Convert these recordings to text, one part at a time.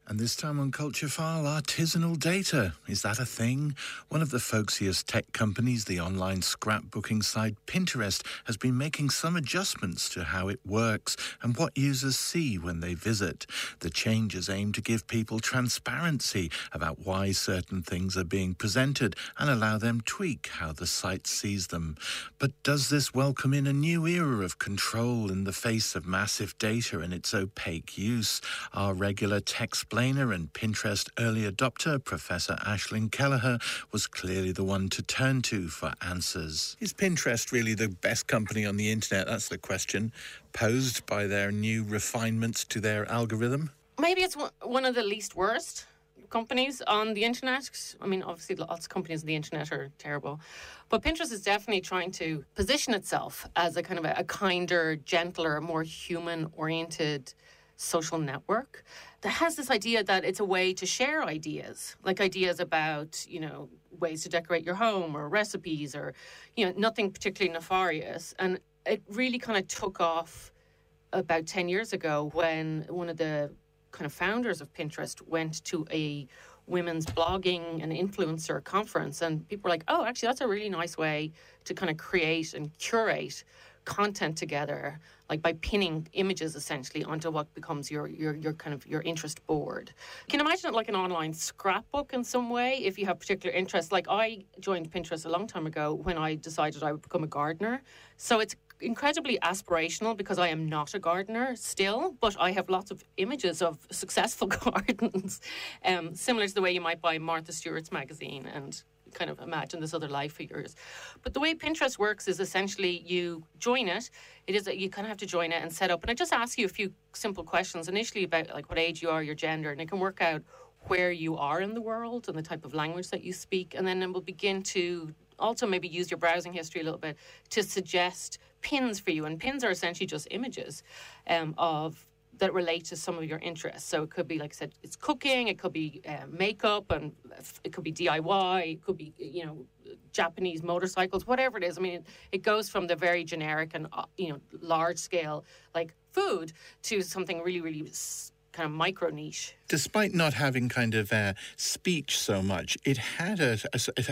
And this time on Culture File, artisanal data. Is that a thing? One of the folksiest tech companies, the online scrapbooking site Pinterest, has been making some adjustments to how it works and what users see when they visit. The changes aim to give people transparency about why certain things are being presented and allow them tweak how the site sees them. But does this welcome in a new era of control in the face of massive data and its opaque use? Our regular tech-explainer and Pinterest early adopter, Professor Aisling Kelleher, was clearly the one to turn to for answers. Is Pinterest really the best company on the internet? That's the question posed by their new refinements to their algorithm. Maybe it's one of the least worst companies on the internet. I mean, obviously lots of companies on the internet are terrible, but Pinterest is definitely trying to position itself as a kind of a kinder, gentler, more human-oriented social network that has this idea that it's a way to share ideas, like ideas about, ways to decorate your home or recipes or, nothing particularly nefarious. And it really kind of took off about 10 years ago when one of the kind of founders of Pinterest went to a women's blogging and influencer conference, and people were like, oh, actually, that's a really nice way to kind of create and curate content together, like by pinning images essentially onto what becomes your kind of your interest board. You can imagine it like an online scrapbook in some way if you have particular interests. Like I joined Pinterest a long time ago when I decided I would become a gardener. So it's incredibly aspirational because I am not a gardener still, but I have lots of images of successful gardens, similar to the way you might buy Martha Stewart's magazine and kind of imagine this other life of yours. But the way Pinterest works is essentially you join it. It is that you kind of have to join it and set up. And I just ask you a few simple questions initially about like what age you are, your gender, and it can work out where you are in the world and the type of language that you speak. And then it will begin to also maybe use your browsing history a little bit to suggest pins for you. And pins are essentially just images of that relate to some of your interests. So it could be, like I said, it's cooking, it could be makeup, and it could be DIY, it could be, Japanese motorcycles, whatever it is. I mean, it goes from the very generic and, large scale, like food, to something really, really kind of micro niche. Despite not having kind of speech so much, it has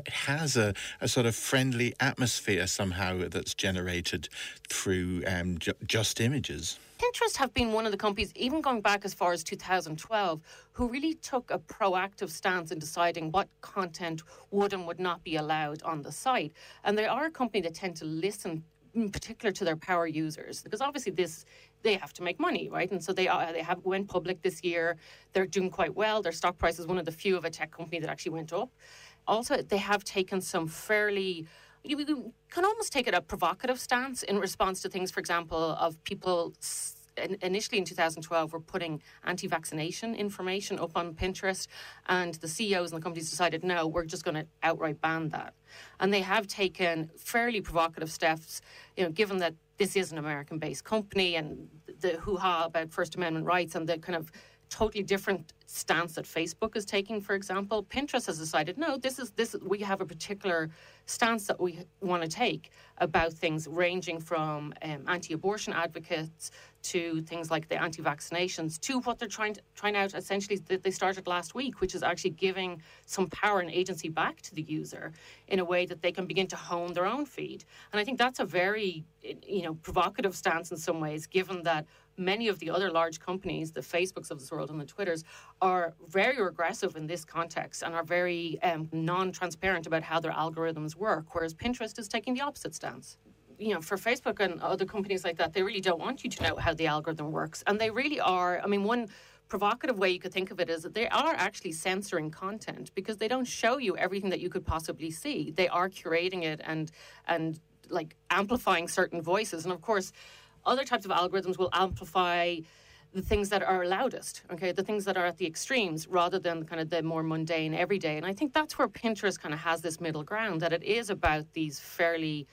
a sort of friendly atmosphere somehow that's generated through just images. Pinterest have been one of the companies, even going back as far as 2012, who really took a proactive stance in deciding what content would and would not be allowed on the site. And they are a company that tend to listen in particular to their power users, because obviously they have to make money, right? And so they have went public this year. They're doing quite well. Their stock price is one of the few of a tech company that actually went up. Also, they have taken some fairly, you can almost take it a provocative stance in response to things, for example, of people initially in 2012 were putting anti-vaccination information up on Pinterest, and the CEOs and the companies decided, no, we're just going to outright ban that. And they have taken fairly provocative steps, given that this is an American-based company and the hoo-ha about First Amendment rights and the kind of totally different stance that Facebook is taking, for example. Pinterest has decided, no, we have a particular stance that we want to take about things ranging from anti-abortion advocates to things like the anti-vaccinations, to what they're trying out essentially that they started last week, which is actually giving some power and agency back to the user in a way that they can begin to hone their own feed. And I think that's a very, provocative stance in some ways, given that many of the other large companies, the Facebooks of this world and the Twitters, are very aggressive in this context and are very non-transparent about how their algorithms work, whereas Pinterest is taking the opposite stance. For Facebook and other companies like that, they really don't want you to know how the algorithm works. And they really are, one provocative way you could think of it is that they are actually censoring content because they don't show you everything that you could possibly see. They are curating it and like amplifying certain voices. And of course, other types of algorithms will amplify the things that are loudest, okay, the things that are at the extremes rather than kind of the more mundane everyday. And I think that's where Pinterest kind of has this middle ground, that it is about these fairly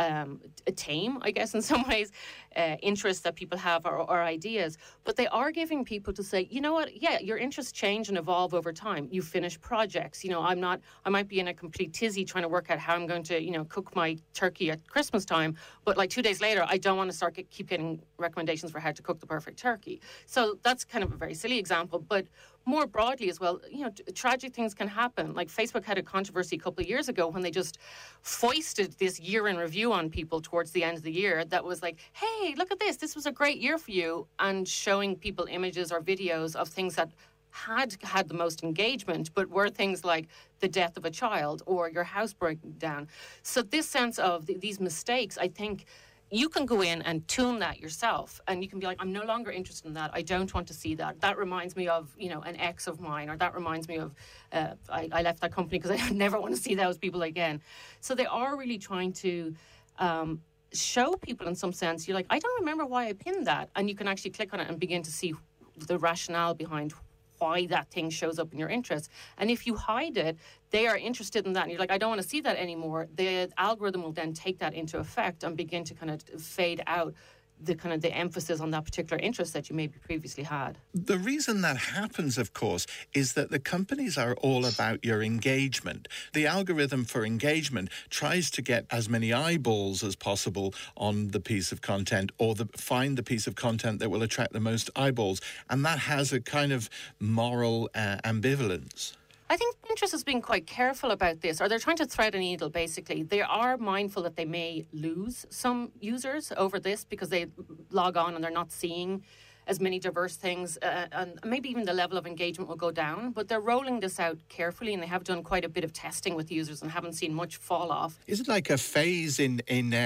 tame, I guess, in some ways, interests that people have or ideas. But they are giving people to say, you know what, yeah, your interests change and evolve over time. You finish projects. I might be in a complete tizzy trying to work out how I'm going to, cook my turkey at Christmas time. But like 2 days later, I don't want to keep getting recommendations for how to cook the perfect turkey. So that's kind of a very silly example. But more broadly as well, tragic things can happen. Like Facebook had a controversy a couple of years ago when they just foisted this year in review on people towards the end of the year that was like, hey, look at this. This was a great year for you. And showing people images or videos of things that had the most engagement, but were things like the death of a child or your house breaking down. So this sense of these mistakes, I think, you can go in and tune that yourself, and you can be like, I'm no longer interested in that. I don't want to see that. That reminds me of, an ex of mine, or that reminds me of, I left that company because I never want to see those people again. So they are really trying to show people in some sense, you're like, I don't remember why I pinned that. And you can actually click on it and begin to see the rationale behind why that thing shows up in your interest. And if you hide it, they are interested in that. And you're like, I don't want to see that anymore. The algorithm will then take that into effect and begin to kind of fade out the emphasis on that particular interest that you maybe previously had. The reason that happens, of course, is that the companies are all about your engagement. The algorithm for engagement tries to get as many eyeballs as possible on the piece of content, or find the piece of content that will attract the most eyeballs. And that has a kind of moral ambivalence. I think Pinterest has been quite careful about this, or they're trying to thread a needle, basically. They are mindful that they may lose some users over this because they log on and they're not seeing as many diverse things, and maybe even the level of engagement will go down. But they're rolling this out carefully, and they have done quite a bit of testing with users and haven't seen much fall off. Is it like a phase in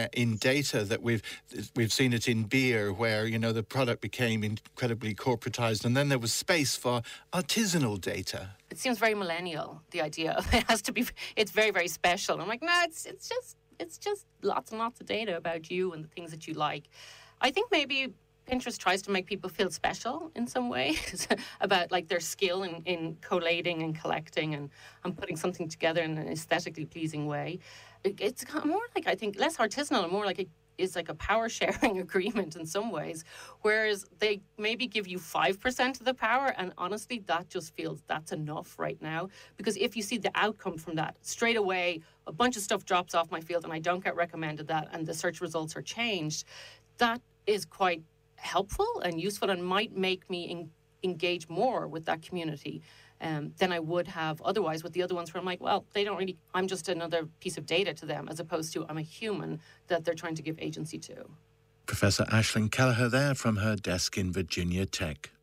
data that we've seen it in beer, where the product became incredibly corporatized, and then there was space for artisanal data? It seems very millennial, the idea of it has to be. It's very, very special. And I'm like, no, it's just lots and lots of data about you and the things that you like. I think maybe Pinterest tries to make people feel special in some way about like their skill in collating and collecting and putting something together in an aesthetically pleasing way. It's more like, I think, less artisanal and more like it's like a power sharing agreement in some ways, whereas they maybe give you 5% of the power, and honestly that just feels that's enough right now, because if you see the outcome from that straight away, a bunch of stuff drops off my field and I don't get recommended that, and the search results are changed, that is quite helpful and useful and might make me engage more with that community than I would have otherwise with the other ones, where I'm like, well, they don't really, I'm just another piece of data to them, as opposed to I'm a human that they're trying to give agency to. Professor Aisling Kelleher there from her desk in Virginia Tech.